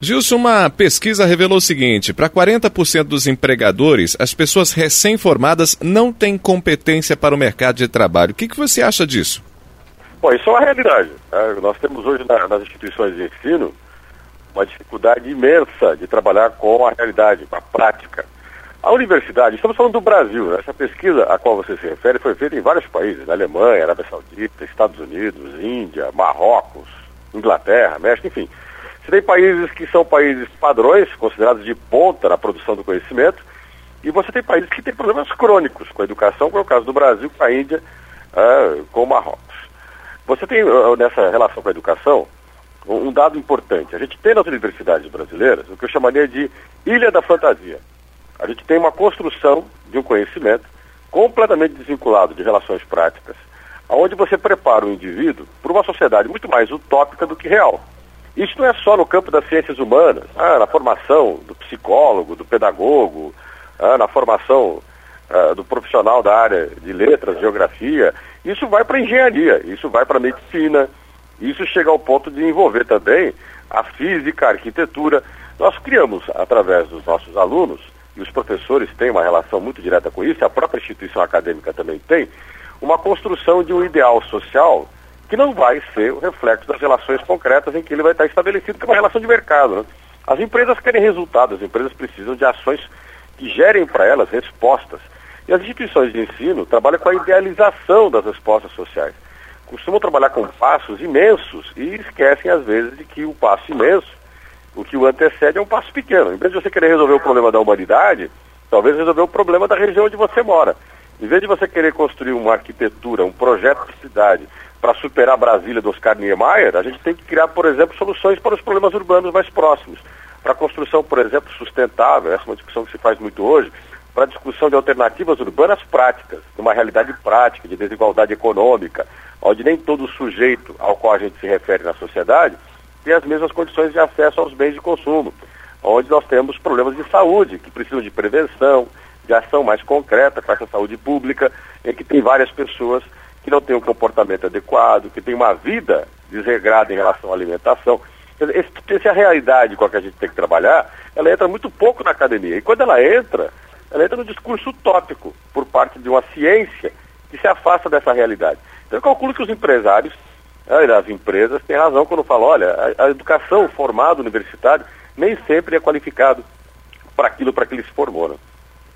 Gilson, uma pesquisa revelou o seguinte: para 40% dos empregadores, as pessoas recém-formadas não têm competência para o mercado de trabalho. O que você acha disso? Bom, isso é uma realidade. Nós temos hoje nas instituições de ensino uma dificuldade imensa de trabalhar com a realidade, com a prática. A universidade, estamos falando do Brasil, né? Essa pesquisa a qual você se refere foi feita em vários países, na Alemanha, Arábia Saudita, Estados Unidos, Índia, Marrocos, Inglaterra, México, enfim. Você tem países que são países padrões, considerados de ponta na produção do conhecimento, e você tem países que têm problemas crônicos com a educação, como é o caso do Brasil, com a Índia, com o Marrocos. Você tem, nessa relação com a educação, um dado importante. A gente tem nas universidades brasileiras o que eu chamaria de ilha da fantasia. A gente tem uma construção de um conhecimento completamente desvinculado de relações práticas, onde você prepara o indivíduo para uma sociedade muito mais utópica do que real. Isso não é só no campo das ciências humanas, na formação do psicólogo, do pedagogo, na formação do profissional da área de letras, geografia. Isso vai para a engenharia, isso vai para a medicina, isso chega ao ponto de envolver também a física, a arquitetura. Nós criamos, através dos nossos alunos, e os professores têm uma relação muito direta com isso, a própria instituição acadêmica também tem, uma construção de um ideal social que não vai ser o reflexo das relações concretas em que ele vai estar estabelecido, que é uma relação de mercado, né? As empresas querem resultados, as empresas precisam de ações que gerem para elas respostas. E as instituições de ensino trabalham com a idealização das respostas sociais. Costumam trabalhar com passos imensos e esquecem, às vezes, de que o passo imenso, o que o antecede, é um passo pequeno. Em vez de você querer resolver o problema da humanidade, talvez resolver o problema da região onde você mora. Em vez de você querer construir uma arquitetura, um projeto de cidade para superar Brasília do Oscar Niemeyer, a gente tem que criar, por exemplo, soluções para os problemas urbanos mais próximos. Para a construção, por exemplo, sustentável, essa é uma discussão que se faz muito hoje, para a discussão de alternativas urbanas práticas, de uma realidade prática, de desigualdade econômica, onde nem todo sujeito ao qual a gente se refere na sociedade tem as mesmas condições de acesso aos bens de consumo, onde nós temos problemas de saúde, que precisam de prevenção, de ação mais concreta com essa saúde pública, em que tem várias pessoas que não têm um comportamento adequado, que têm uma vida desregrada em relação à alimentação. Essa é a realidade com a que a gente tem que trabalhar, ela entra muito pouco na academia. E quando ela entra no discurso utópico, por parte de uma ciência que se afasta dessa realidade. Então eu calculo que os empresários, as empresas, têm razão quando falam, olha, a educação formada universitário nem sempre é qualificado para aquilo para que ele se formou, né?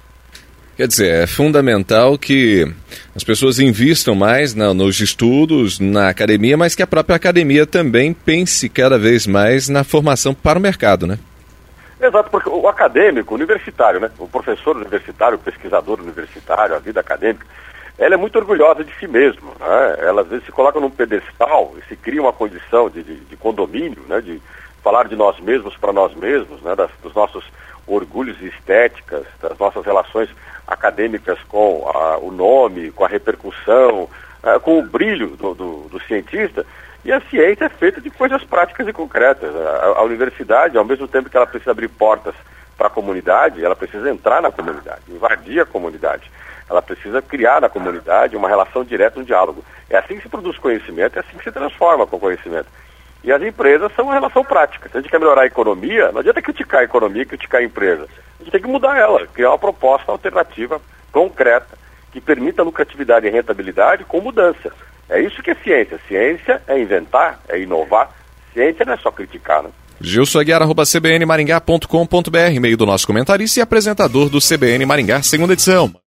Quer dizer, é fundamental que as pessoas invistam mais nos estudos, na academia, mas que a própria academia também pense cada vez mais na formação para o mercado, né? Exato, porque o acadêmico, o universitário, né? O professor universitário, o pesquisador universitário, a vida acadêmica, ela é muito orgulhosa de si mesmo, né? Ela às vezes se coloca num pedestal e se cria uma condição de condomínio, né? De falar de nós mesmos para nós mesmos, né? Dos nossos orgulhos estéticas, das nossas relações acadêmicas com o nome, com a repercussão, com o brilho do cientista. E a ciência é feita de coisas práticas e concretas. A universidade, ao mesmo tempo que ela precisa abrir portas para a comunidade, ela precisa entrar na comunidade, invadir a comunidade. Ela precisa criar na comunidade uma relação direta, um diálogo. É assim que se produz conhecimento, é assim que se transforma com conhecimento. E as empresas são uma relação prática. Se a gente quer melhorar a economia, não adianta criticar a economia, criticar a empresa. A gente tem que mudar ela, criar uma proposta alternativa, concreta, que permita lucratividade e rentabilidade com mudança. É isso que é ciência. Ciência é inventar, é inovar. Ciência não é só criticar, né? Gilson Aguiar, @cbnmaringá.com.br, meio do nosso comentarista e apresentador do CBN Maringá, segunda edição.